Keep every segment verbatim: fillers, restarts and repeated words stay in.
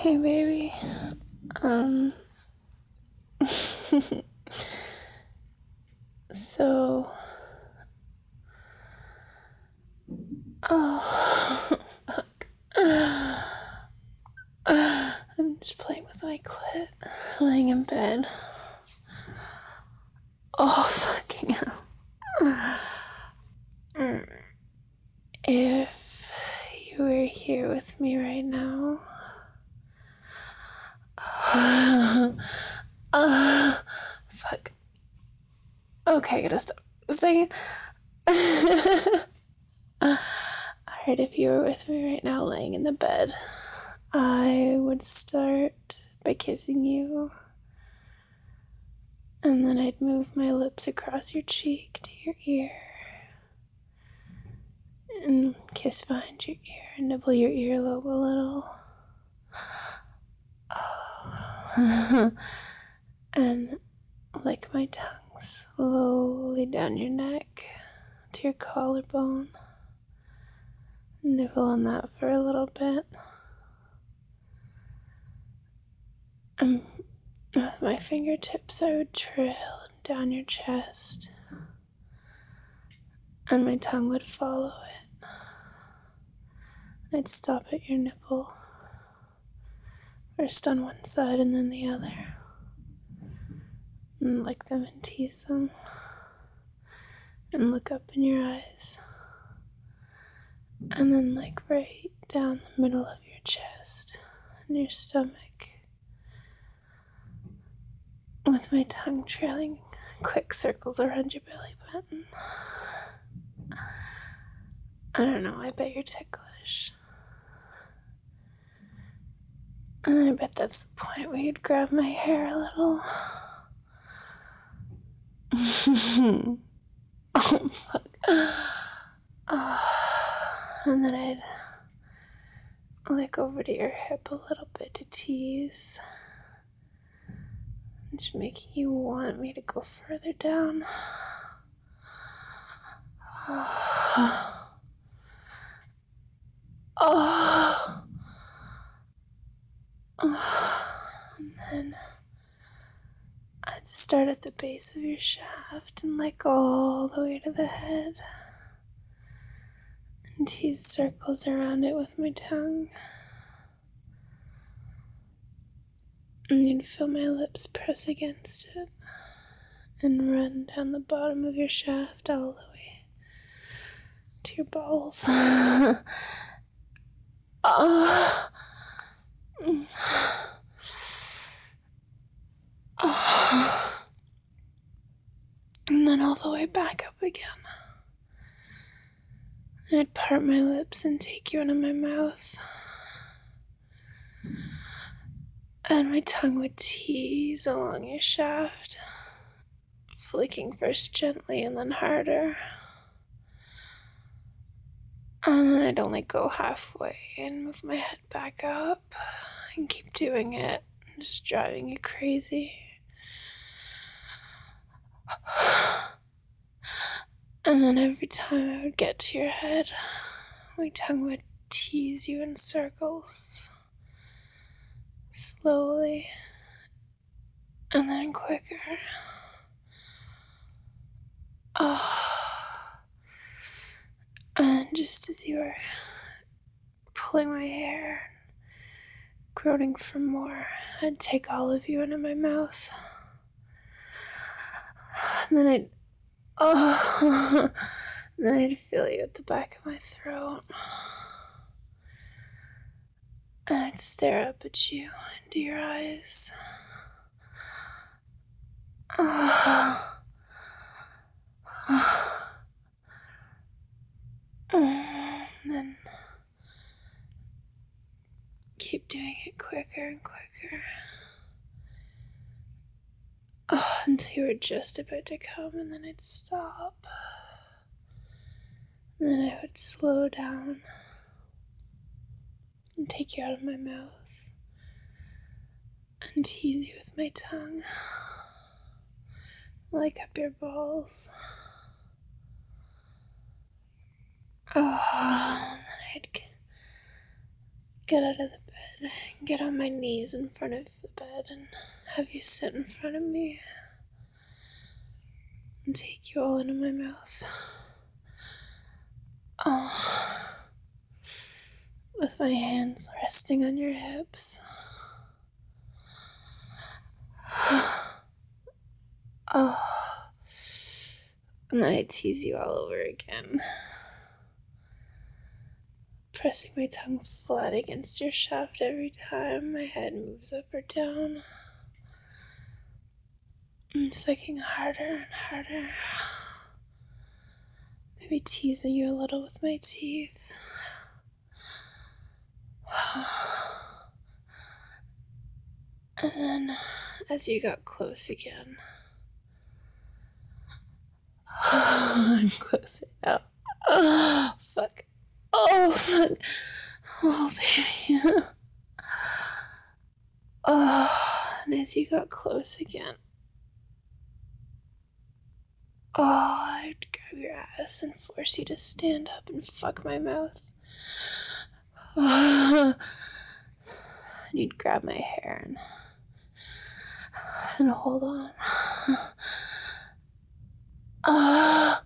Hey, baby. Um, so, oh, fuck. I'm just playing with my clit, laying in bed. Oh, fucking hell. If you were here with me right now, uh, fuck. Okay, I gotta stop saying. Alright, if you were with me right now laying in the bed, I would start by kissing you, and then I'd move my lips across your cheek to your ear, and kiss behind your ear, and nibble your earlobe a little. And lick my tongue slowly down your neck to your collarbone. Nibble on that for a little bit. And with my fingertips, I would trail down your chest, and my tongue would follow it. I'd stop at your nipple, first on one side and then the other, and lick them and tease them, and look up in your eyes, and then like right down the middle of your chest and your stomach, with my tongue trailing quick circles around your belly button. I don't know, I bet you're ticklish. And I bet that's the point where you'd grab my hair a little. Oh, fuck. Oh. And then I'd lick over to your hip a little bit to tease. Just making you want me to go further down. Oh. Oh. Oh. And then I'd start at the base of your shaft and lick all the way to the head, and tease circles around it with my tongue. And you'd feel my lips press against it and run down the bottom of your shaft all the way to your balls. Oh. Oh. And then all the way back up again. And I'd part my lips and take you into my mouth. And my tongue would tease along your shaft, flicking first gently and then harder. And then I'd only go halfway and move my head back up and keep doing it, just driving you crazy. And then every time I would get to your head, my tongue would tease you in circles, slowly, and then quicker. Oh. And just as you were pulling my hair, groaning for more, I'd take all of you into my mouth. And then I'd, oh, and then I'd feel you at the back of my throat. And I'd stare up at you into your eyes. Oh. And then keep doing it quicker and quicker. Oh, until you were just about to come, and then I'd stop. And then I would slow down and take you out of my mouth and tease you with my tongue, lick up your balls. Oh, and then I'd get out of the bed get on my knees in front of the bed and have you sit in front of me and take you all into my mouth. Oh, with my hands resting on your hips. Oh, and then I tease you all over again, pressing my tongue flat against your shaft every time my head moves up or down. I'm sucking harder and harder, maybe teasing you a little with my teeth. And then, as you got close again, I'm closer now. Oh, fuck. Oh, fuck. Oh, baby. Oh, and as you got close again, oh, I'd grab your ass and force you to stand up and fuck my mouth. Oh, and you'd grab my hair and, and hold on. Oh,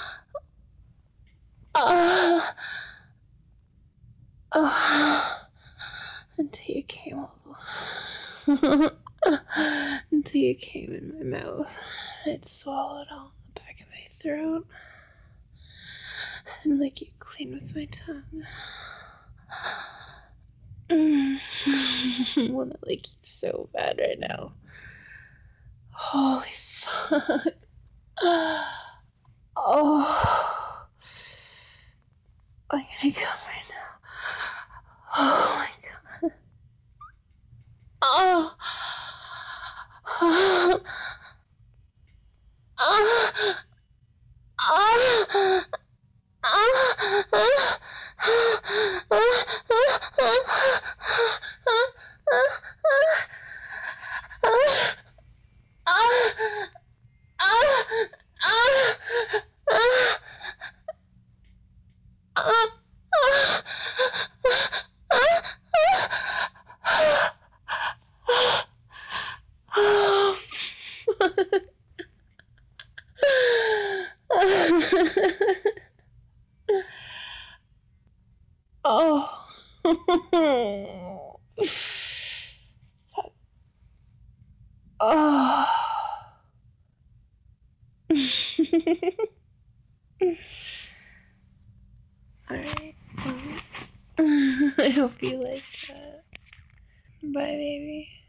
oh, oh, until you came all the way. Until you came in my mouth. I'd swallow it all in the back of my throat and lick you clean with my tongue. I want to lick you so bad right now. Holy fuck. Oh. I'm gonna come right now. Oh my god. Oh. Oh. Oh. Oh. Oh. Fuck. Oh. Alright. Um, I hope you like that. Bye, baby.